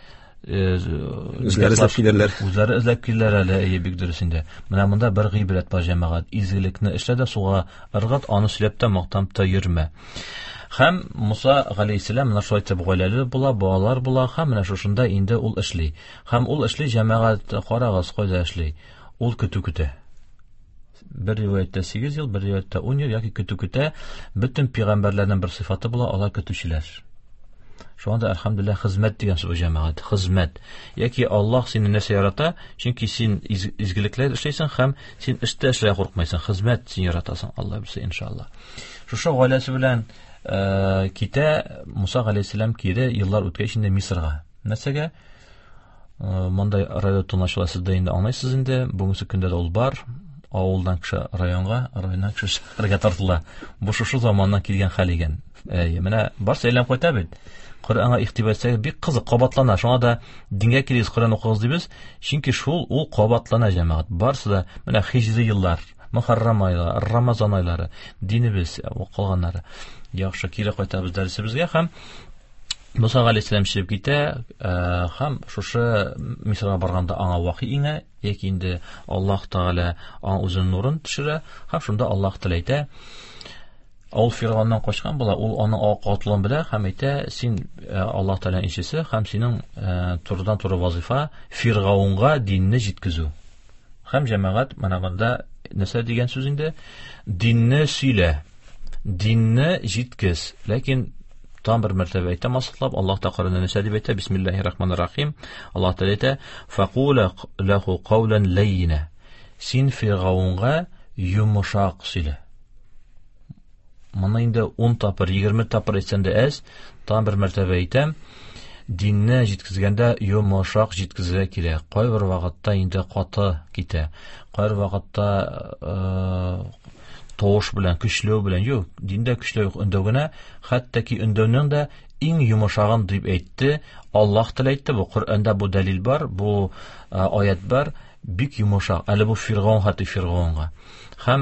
үзләре эзләп килерләр. Үзләре эзләп килерләр әле, әйе, бик дөрес инде. Менә монда бер гыйбрәт бар, җәмәгать. Изгелекне эшлә дә суга ыргат, аны сөйләп тә мактап та йөрмә. Һәм Муса галәйһиссәлам менә шулай итеп гаиләле була, балалар була, һәм менә шушында инде ул эшли. Һәм ул эшли, җәмәгать, карагыз, кайда эшли. Ул көтү көтә. Бер риваятта сигез ел, бер риваятта ун ел яки көтү көтә. Бөтен пәйгамбәрләрнең бер сыйфаты була, алар көтүчеләр. Шуңда әлхәмдүлилләh хезмәт дигән сүз җәмәгать, хезмәт. Яки Аллаһ сине нәрсә ярата, чөнки син изгелекләр эшләйсең һәм син эштә эшләргә куркмайсың, хезмәт син яратасың, Алла белсә иншалла. Шушы гаиләсе белән китә Муса галәйһиссәлам кире еллар үткәч инде Мисырга. Нәрсәгә? Мондай радио тыңлаучылар да инде аңлайсыз инде, бүгенге көндә дә ул бар. Авылдан кеше районга, районнан кеше шәһәргә тартыла. Бу шушы заманнан килгән хәл икән. Әйе, менә барса әйләнеп кайта бит. Коръәнгә игътибар итсәк, бик кызык кабатлана. Шуңа да дингә килегез, Коръән укыгыз дибез. Чөнки шул ул кабатлана җәмәгать. Барсы да менә хиҗри еллар, Мөхәррәм айлары, Рамазан айлары, динебез укылганнары. Яхшы кире кайтабыз дәресебезгә һәм Муса галәйһиссәлам чыгып китә, һәм шушы Мисырга барганда аңа вахи иңә, яки инде Аллаһ Тәгалә аңа үзенең нурын төшерә, һәм шунда Аллаһ теләйтә. Ул Фиргавннан качкан була, ул аның акытлыгын белә һәм әйтә, син Аллаһ Тәгаләнең илчесе һәм синең турыдан-туры вазифа Фиргавнга динне җиткезү. Һәм җәмәгать менә монда нәрсә дигән сүз инде? Динне сөйлә, динне җиткез. Ләкин там бер мәртәбә әйтә масыклап, Аллаһ та Коръәндә нәрсә дип әйтә? Бисмиллаһир-рахманир-рахим. Аллаһ Тәгалә әйтә: "Факула лаху каулан лайна." Син Фиргавнга йомшак сөйлә. Моны инде ун тапыр, егерме тапыр әйтсәң дә әз, там бер мәртәбә әйтәм, динне җиткезгәндә йомшак җиткезергә кирәк. Кайбер вакытта инде каты китә. Кайбер вакытта тавыш белән, көчләү белән, юк, диндә көчләү өндәү генә, хәтта ки өндәүнең дә иң йомшагын дип әйтте. Аллаһ Тәгалә әйтте, бу Коръәндә бу дәлил бар, бу аят бар, бик йомшак. Әле бу Фиргавн хәтта Фиргавнга. Һәм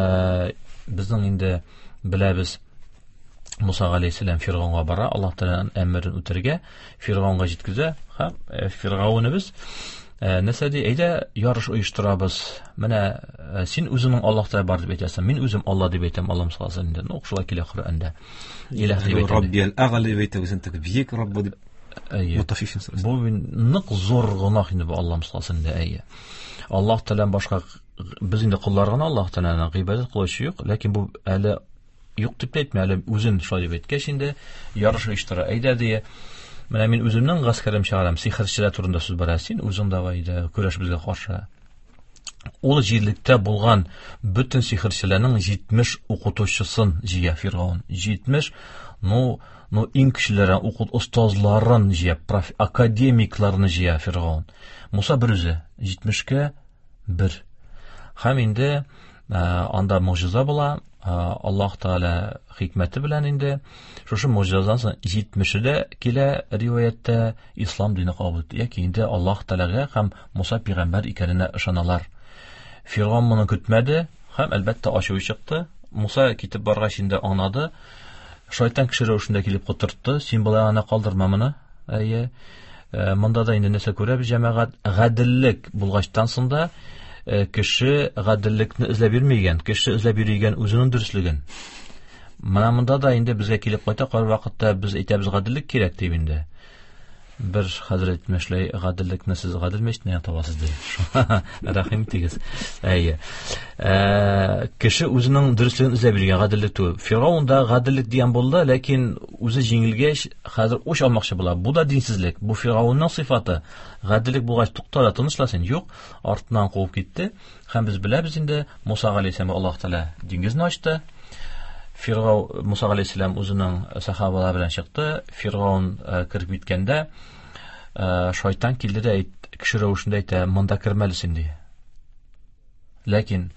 безнең инде беләбез, Муса галәйһиссәлам Фиргавнга бара, Аллаһ Тәгаләнең әмерен үтәргә, Фиргавнга җиткезә, һәм Фиргавныбыз нәрсә ди, әйдә ярыш оештырабыз. Менә син үзеңнең Аллаһ Тәгалә бар дип әйтәсең, мин үзем Алла дип әйтәм, Аллаһ саллаллаһу алейһи ва шулай килә Коръәндә. Илаһ дип әйтә. Раббиял аъла дип әйтә, үзен тек бик Раббы дип. Әйе. Мутафифин сүрәсе. Бу нык зур гынах инде бу Аллаһ саллаллаһу алейһи ва әйе. Аллаһ Тәгалә башка без инде куллар гына Аллаһ Тәгаләнең гыйбадәт кылучы юк, ләкин бу әле юк дип әйтмә, әле үзен шулай дип әйткәч инде ярыш оештыра. Әйдә ди, менә мин үземнең гаскәрем чыгарам, сихерчеләр турында сүз бара, син үзең давай да көрәш безгә каршы. Ул җирлектә булган бөтен сихерчеләрнең җитмеш укытучысын җыя Фиргавн. җитмеш, ну, ну иң көчләрен, укыт остазларын җыя, проф академикларны җыя Фиргавн. Муса бер үзе җитмешкә бер. Һәм инде анда мөгъҗиза була. Аллаһ Тәгалә хикмәте белән инде шушы мөгъҗизадан соң җитмешедә килә риваятта ислам дине кабул итә. Яки инде Аллаһ Тәгаләгә һәм Муса пәйгамбәр икәненә ышаналар. Фиргавн моны көтмәде һәм әлбәттә ачуы чыкты. Муса китеп баргач инде аңлады. Шайтан кеше рәвешендә килеп кутыртты. Син болай аны калдырма моны. Әйе. Монда да инде нәрсә күрәбез җәмәгать? Гаделлек булгачтан соң да кеше гаделлекне эзләп йөрмәгән, кеше эзләп йөргән үзенең дөрестлеген. Менә монда да инде безгә килеп кайта, кар вакытта без әйтәбез гаделлек кирәк дип инде. Бер хәзрәт мәшләй гаделлекне сез гадел мәчетенә табасыз ди. Рәхим итегез. Әйе. Кеше үзенең дөрестлеген эзләп йөргән гаделлек түгел. Фиргавн да гаделлек дигән булды, ләкин үзе җиңелгәч хәзер уч алмакчы була. Бу да динсезлек. Бу Фиргавнның сыйфаты. Гаделлек булгач туктала, тынычласын. Юк, артыннан куып китте. Һәм без беләбез инде, Муса галәйһиссәлам Аллаһ Тәгалә диңгезне ачты. Фиргавн Муса галәйһиссәлам үзенең сахабалары белән чыкты. Фиргавн киреп киткәндә шайтан килде дә кеше рәвешендә әйтә, монда кирмәлесен ди. Ләкин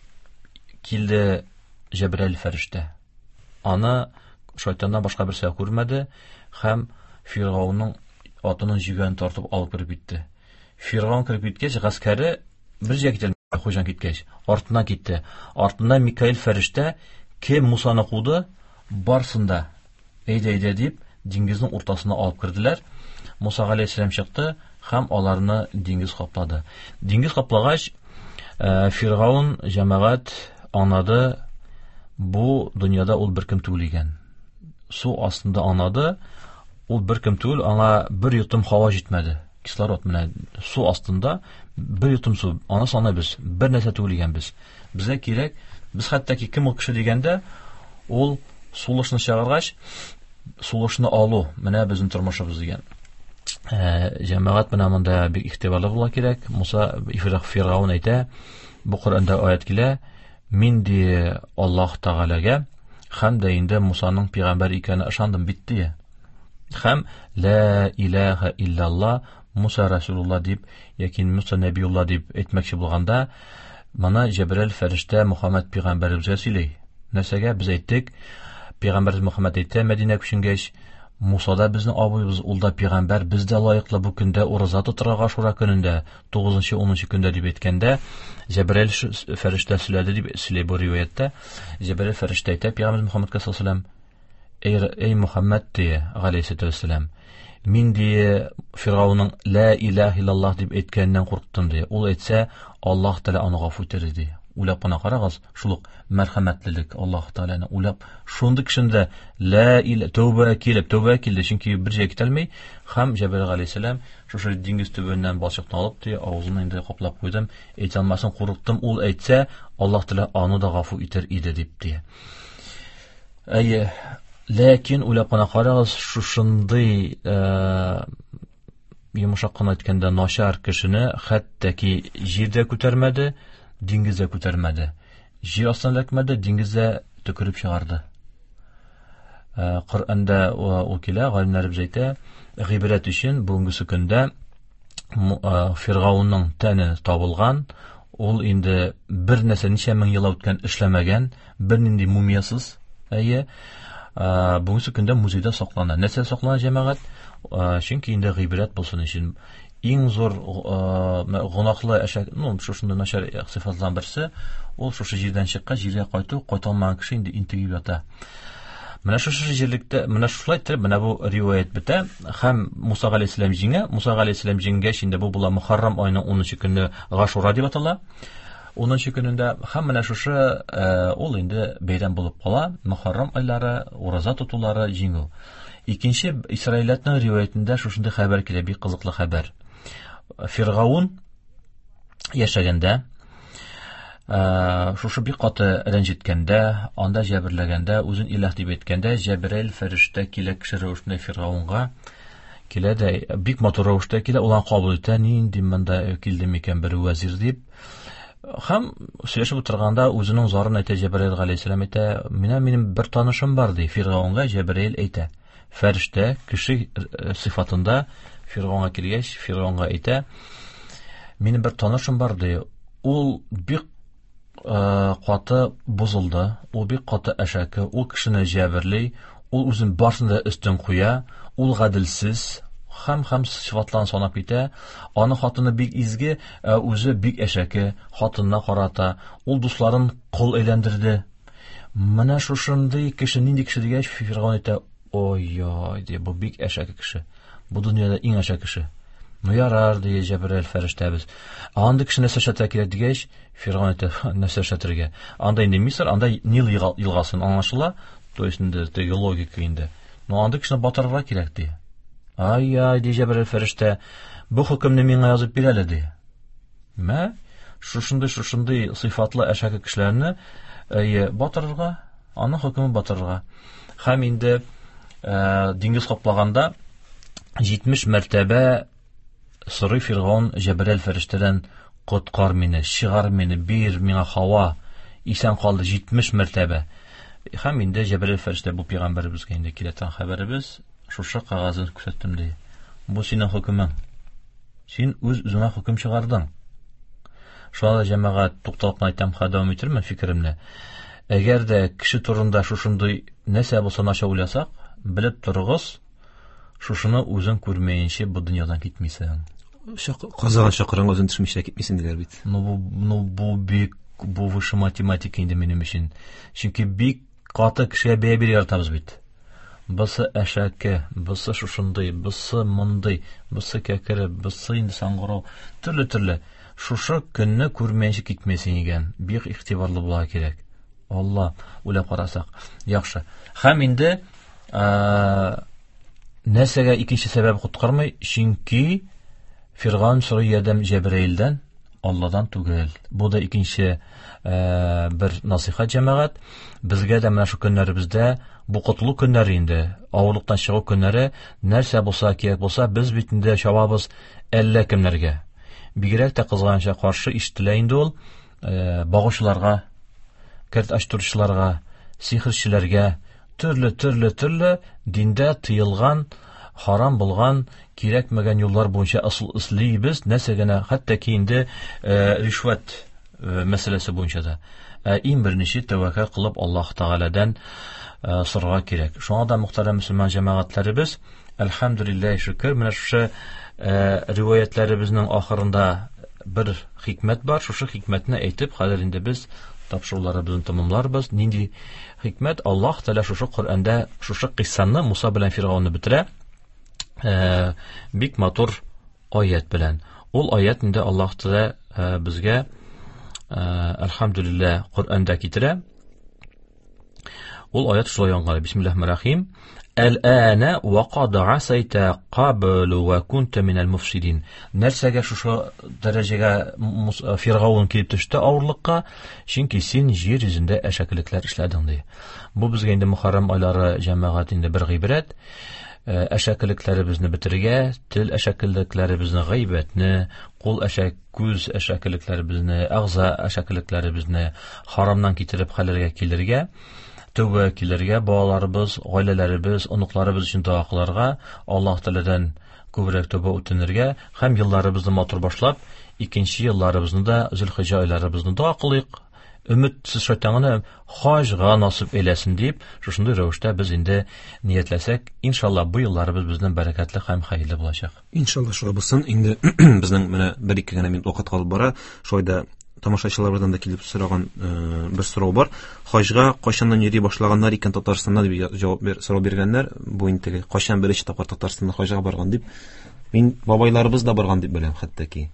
килде Җәбраил фәрештә. Аны шайтаннан башка берсе күрмәде һәм Фиргавнның атының җигән тартып алып киреп китте. Фиргавн киреп киткәч, гаскәре бер җиргә китә хуҗан киткәч, артына китте. Артында Микаил фәрештә кем Мусаны куды, барсында әйдә-әйдә дип диңгезнең уртасына алып керделәр. Муса галәйһиссәлам чыкты һәм аларны диңгез каплады. Диңгез каплагач, Фиргаун җәмәгать аңлады, бу дөньяда ул беркем түгел икән. Су астында аңлады, ул беркем түгел, аңа бер йотым һава җитмәде. Кислород менә су астында бер йотым су, аны санайбыз, бер нәрсә түгел икән без. Безгә кирәк, без хәтта кем ул кеше дигәндә, ул сулышны чыгаргач, сулышны алу, менә безнең тормышыбыз дигән. Җәмәгать менә монда бик игътибарлы була кирәк. Муса Фиргаун әйтә, бу Коръәндә аят килә, мин ди Аллаһ Тәгаләгә һәм дә инде Мусаның пәйгамбәр икәнен ышандым бит ди. Һәм ла илаһа иллаллаһ Муса Расулуллаһ дип, яки Муса Нәбиуллаһ дип әйтмәкче булганда, моны Җәбраил фәрештә Мөхәммәд пәйгамбәребезгә сөйли. Нәрсәгә без әйттек? Пәйгамбәр Мөхәммәд әйтә Мәдинә күченгәч, Мусада безнең абыйыбыз, ул да пәйгамбәр, без дә лаеклы бу көндә ураза тотырга Ашура көнендә, тугызынчы унынчы көндә дип әйткәндә, Җәбраил фәрештә сөйләде дип сөйли бу риваятта. Җәбраил фәрештә әйтә Пәйгамбер Мөхәммәд саллаллаһу алейһи эй Мөхәммәд ди галәйһиссәлам, мин ди Фиргауның ла илаһа иллаллаһ дип әйткәннән курктым ди. Ул әйтсә, Аллаһ Тәгалә аны гафу итер ди. Уйлап кына карагыз, шулык мәрхәмәтлелек Аллаһ Тәгаләне уйлап, шундый кешендә ла ила тәүбә килеп, тәүбә килде, чөнки бер җиргә китәлми, һәм Җәбраил галәйһиссәлам шушы диңгез төбеннән балчыкны алып ди, авызын инде каплап куйдым, әйтә алмасын курктым, ул әйтсә, Аллаһ Тәгалә аны да гафу итер иде дип ди. Әйе, ләкин уйлап кына карагыз, шушындый йомшак кына әйткәндә начар кешене хәтта-ки җирдә күтәрмәде, диңгездә күтәрмәде. Җир астына эләкмәде, диңгездә төкереп чыгарды. Коръәндә ул килә, галимнәребез әйтә, гыйбрәт өчен бүгенге көндә Фиргаунның тәне табылган, ул инде бер нәрсә ничә мең ел үткән эшләмәгән, бер нинди мумиясыз. Әйе, бүгенге көндә музейда саклана. Нәрсә саклана җәмәгать? Чөнки инде гыйбрәт булсын өчен иң зур гынахлы әшәк, ну, шушында начар сыйфатлан берсе, ул шушы җирдән чыккан, җиргә кайту, кайталмаган кеше инде интегеп ята. Менә шушы җирлектә, менә шулай итеп, менә бу риваят бетә, һәм Муса галәйһиссәлам җиңә, Муса галәйһиссәлам җиңгәч инде бу була Мөхәррәм аеның унынчы көнне Гашура дип атала. унынчы көнендә һәм менә шушы ул инде бәйрәм булып кала, Мөхәррәм айлары, ураза тотулары җиңү. Икенче Исраилятның риваятендә шушындый хәбәр килә, бик кызыклы хәбәр. Фиргаун яшәгәндә, шушы бик каты рәнҗеткәндә, анда җәберләгәндә, үзен илаһ дип әйткәндә, Җәбраил фәрештә килә кеше рәвешендә Фиргаунга килә дә, бик матур рәвештә килә, ул аны кабул итә, нинди монда килде микән бер вәзир дип. Һәм сөйләшеп утырганда үзенең зарын әйтә Җәбраил галәйһиссәлам әйтә, менә минем бер танышым бар ди. Фиргаунга Җәбраил әйтә. Фәрештә кеше сыйфатында Фиргаунга килгәч, Фиргаунга әйтә, минем бер танышым бар ди. Ул бик каты бузылды, ул бик каты әшәке, ул кешене җәберли, ул үзен барсында өстен куя, ул гаделсез, һәм-һәм сыйфатларын санап китә. Аны хатыны бик изге, үзе бик әшәке, хатынына карата, ул дусларын кол әйләндерде. Менә шушындый кеше нинди кеше дигәч, Фиргаун әйтә, ой-ой, ди, бу бик әшәке кеше. Бу дөньяда иң әшәке кеше. Ну ярар, ди Җәбраил фәрештәбез. Анда кеше нәрсә эшләтә кирәк дигәч, Фиргаун әйтә, нәрсә эшләтергә? Анда инде Мисыр, анда Нил елгасын аңлашыла, то есть инде теге логика инде. Но анда кешене батырырга кирәк ди. Ай-ай, ди Җәбраил фәрештә, бу хөкемне миңа язып бир әле ди. Мә, шушындый шушындый сыйфатлы әшәке кешеләрне әйе батырырга, аны хөкеме батырырга. Һәм инде диңгез каплаганда җитмеш мәртәбә сорый Фиргаун Җәбраил фәрештәдән, коткар мине, чыгар мине, бир миңа һава, исән калды җитмеш мәртәбә. Һәм инде Җәбраил фәрештә бу пәйгамбәребезгә инде киләтән хәбәребез, шушы кагазын күрсәттем ди. Бу синең хөкемең. Син үз үзеңә хөкем чыгардың. Шуңа җәмәгать тукталып әйтәм, хәдәм итермен фикеремне. Әгәр дә кеше турында шушындый нәрсә булса начар уйласак, белеп торыгыз, шушыны үзең күрмәенчә бу дөньядан китмисең. казаган шакырган үзен төшмичә китмисен диләр бит. Ну бу ну бу бик бу выше математика инде минем өчен. Чөнки бик каты кешегә бәя бирә ятабыз бит. Бысы әшәке, бысы шушындый, бысы мондый, бысы кәкере, бысы инде саңгырау, төрле-төрле. Шушы көнне күрмәенчә китмәсен икән. Бик игътибарлы була кирәк. Алла, уйлап карасак. Яхшы. Һәм инде нәрсәгә икенче сәбәп куткармый, чөнки Фиргавн сорый ярдәм Җәбраилдән, Алладан түгел. Бу да икенче бер насихат җәмәгать. Безгә дә менә шу көннәребездә бу котлы көннәр инде, авырлыктан чыгу көннәре, нәрсә булса кирәк булса, без бит инде чабабыз әллә кемнәргә. Бигрәк тә кызганча каршы ишетелә инде ул багучыларга, кәрт ачтыручыларга, сихерчеләргә, төрле-төрле-төрле диндә тыелган, харам булган, кирәкмәгән юллар буенча асыл эслибез, нәрсәгә хәтта ки инде ришват мәсьәләсе буенча да. Иң беренче тәвәккәл кылып Аллаһ Тәгаләдән сорарга кирәк. Шуңа да мөхтәрәм мөселман җәмәгатьләребез, әлхәмдүлилләһ шөкер, менә шушы риваятләребезнең ахырында бер хикмәт бар. Шушы хикмәтне әйтеп, хәзер инде без тапшыруларыбызны тәмамларбыз. Нинди хикмәт? Аллаһ Тәгалә шушы Коръәндә шушы кыссаны Муса белән Фиргавнны бетерә. Бик матур аят белән. Ул аят инде Аллаһ Тәгалә безгә әлхәмдүлилләһ Коръәндә китерә. Ул аят шулай аңлар. Бисмиллаһир-рахманир-рахим. Әл-әнә вақад асайта қабл ва кунта минал муфсидин. Нәрсәгә шушы дәрәҗәгә Фиргавн килеп төште авырлыкка? Чөнки син җир йөзендә әшәкелекләр эшләдең ди. Бу безгә инде Мөхәррәм айлары җәмәгать инде бер гыйбрәт. Әшәкелекләребезне бетергә, тел әшәкелекләребезне, гыйбәтне, кул әшәк, күз әшәкелекләребезне, агъза әшәкелекләребезне харамнан китереп хәлләргә килергә, тәүбә килергә, балаларыбыз, гаиләләребез, оныкларыбыз өчен дуа кылырга, Аллаһ Тәгаләдән күбрәк тәүбә үтенергә һәм елларыбызны матур башлап, икенче елларыбызны да Зөлхиҗҗә айларыбызны дуа кылыйк. Өметсез шайтанны хаҗга насып әйләсен дип, шушындый рәвештә без инде ниятләсәк, иншалла бу елларыбыз безнең бәрәкәтле һәм хәерле булачак. Иншалла шулай булсын. Инде безнең менә бер-ике генә минут вакыт калып бара. Шойда тамашачылардан да килеп сораган бер сорау бар. Хаҗга кайчаннан йөри башлаганнар икән Татарстанда дип җавап бер сорау биргәннәр. Бу инде кайчан беренче тапкыр Татарстанда хаҗга барган дип. Мин бабайларыбыз да барган дип беләм хәтта ки.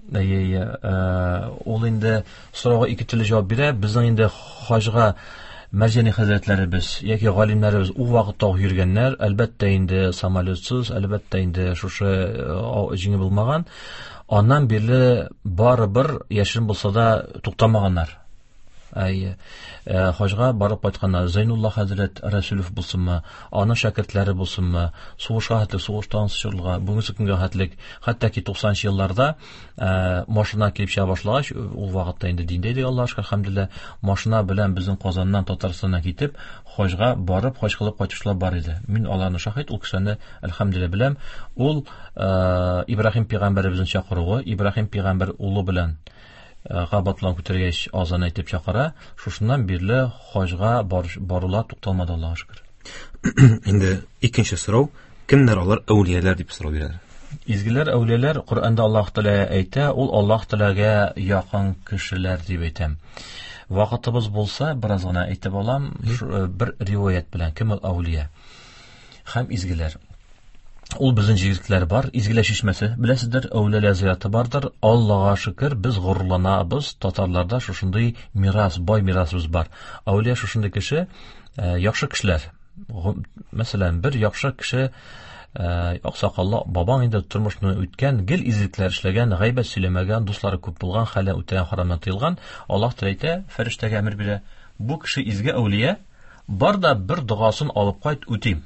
Ул инде сорауга ике төрле җавап бирә. Безнең инде хаҗга мәрҗани хәзрәтләребез яки галимнәребез ул вакытта йөргәннәр, әлбәттә инде самолетсыз, әлбәттә инде шушы җиңе булмаган. Аннан бирле барыбер яшерен булса да туктамаганнар. Әй, хаҗга барып кайтканнар. Зайнулла хәзрәт Расулов булсынмы, аның шәкертләре булсынмы, сугышка хәтлек, сугыштан чыгырга, бүгенге көнгә хәтлек, хәтта ки туксанынчы елларда машина килеп чыга башлагач, ул вакытта инде диндә иде, Аллаһ шөкер, хәмдүлилләh, машина белән безнең Казаннан Татарстанга китеп, хаҗга барып, хаҗ кылып кайтучылар бар иде. Мин аларны шаһит, ул кешене әлхәмдүлилләh беләм. Ул Ибраһим пәйгамбәребезнең чакыруы, Ибраһим пәйгамбәр улы белән Габатлан күтәргәч азан әйтеп чакыра. Шушыннан бирле хаҗга барулар тукталмады, Аллаһ шөкер. Инде икенче сорау, кемнәр алар әүлияләр дип сорау бирәләр. Изгеләр, әүлияләр Коръәндә Аллаһ Тәгалә әйтә, ул Аллаһ Тәгаләгә якын кешеләр дип әйтәм. Вакытыбыз булса, бераз гына әйтеп алам, бер риваят белән кем ул әүлия һәм изгеләр. Ул безнең җегетләр бар, изгеләр чишмәсе. Беләсездер, әүлияләр зираты бардыр. Аллаһка шөкер, без горурланабыз. Татарларда шушындый мирас, бай мирасыбыз бар. Әүлия шушындый кеше, яхшы кешеләр. Мәсәлән, бер яхшы кеше, аксакаллы бабаң инде тормышны үткән, гел изгелекләр эшләгән, гайбәт сөйләмәгән, дуслары күп булган, хәле үтәгән, харамнан тыелган. Аллаһ Тәгалә фәрештәгә әмер бирә. Бу кеше изге әүлия, бар да бер дугасын алып кайт, үтим.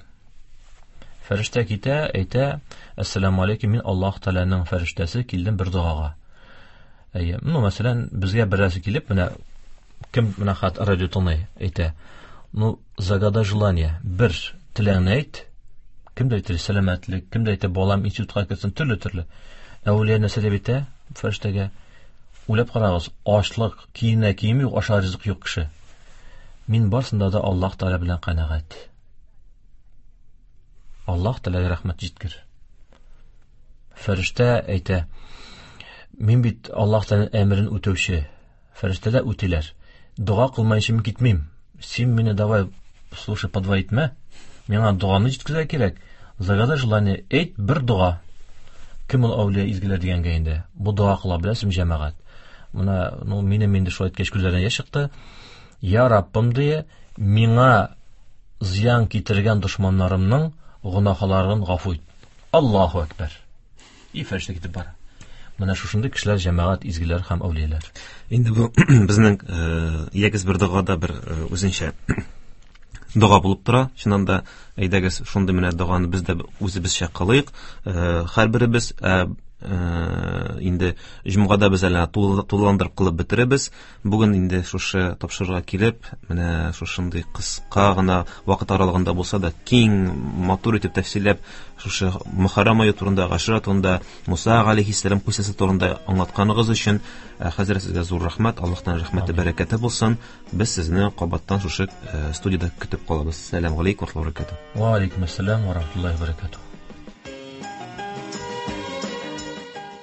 Фәрештә китә, әйтә: "Ассаламу алейкум, мин Аллаһ Тәгаләнең фәрештәсе, килдем бер дугага." Әйе, ну, мәсәлән, безгә бераз килеп, менә кем менә хат радио тыңлый, әйтә: "Ну, загада желание, бер теләгеңне әйт." Кемдә әйтер сәламәтлек, кемдә әйтә балам институтка китсен, төрле-төрле. Әүлия нәрсә дип әйтә? Фәрештәгә: "Уйлап карагыз, ачлык, киенә кием юк, аша ризык юк кеше. Мин барсында да Аллаһ Тәгалә белән канәгать. Аллаһ Тәгаләгә рәхмәт җиткер." Фәрештә әйтә: "Мин бит Аллаһтан әмрен үтәүче. Фәрештәләр үтиләр. Дуа кылмаенча мин китмим. Син мине давай, слушай, подвай итмә. Миңа дуаны җиткезә кирәк. Загадай желание, әйт бер дуа." Кем ул әүлия изгеләр дигәнгә инде? Бу дуа кыла беләсем, җәмәгать. Моны, ну, мине минде шулай иткәч күзләренә яшь чыкты. Я Раббым дия, миңа зыян китергән дошманнарымның гөнаһларын гафу ит. Аллаһу акбар. И фәрештә китеп бара. Менә шушындый кешеләр җәмәгать изгеләр һәм әүлияләр. Инде бу безнең ягез бер дугада бер үзенчә дуга булып тора. Шуннан да әйдәгез шундый менә дуганы без дә үзебезчә кылыйк. Һәрберебез инде җомгада без әле тулыландырып кылып бетеребез. Бүген инде шушы тапшырырга килеп, менә шушындый кыска гына вакыт аралыгында булса да киң, матур итеп тәфсилләп шушы Мөхәррәм ае турында, Гашра турында, Муса алейһиссалам кыйссасы турында аңлатканыгыз өчен хәзрәт сезгә зур рәхмәт. Аллаһтан рәхмәте, бәрәкәте булсын. Без сезне кабаттан шушы студияда көтеп калабыз. Ассаламу алейкум ва рахматуллаһи ва баракатуһ. Ва алейкум ассалам ва рахматуллаһи ва баракатуһ.